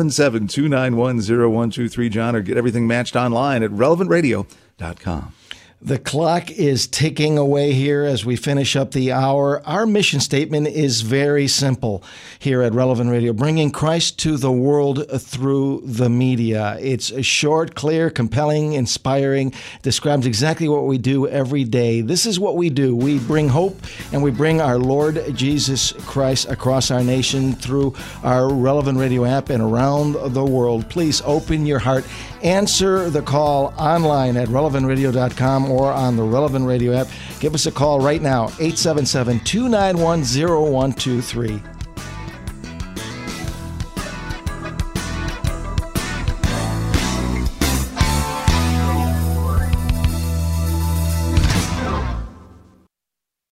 877-291-0123, John, or get everything matched online at relevantradio.com. The clock is ticking away here as we finish up the hour. Our mission statement is very simple here at Relevant Radio, bringing Christ to the world through the media. It's short, clear, compelling, inspiring, describes exactly what we do every day. This is what we do. We bring hope and we bring our Lord Jesus Christ across our nation through our Relevant Radio app and around the world. Please open your heart. Answer the call online at relevantradio.com or on the Relevant Radio app. Give us a call right now, 877-291-0123.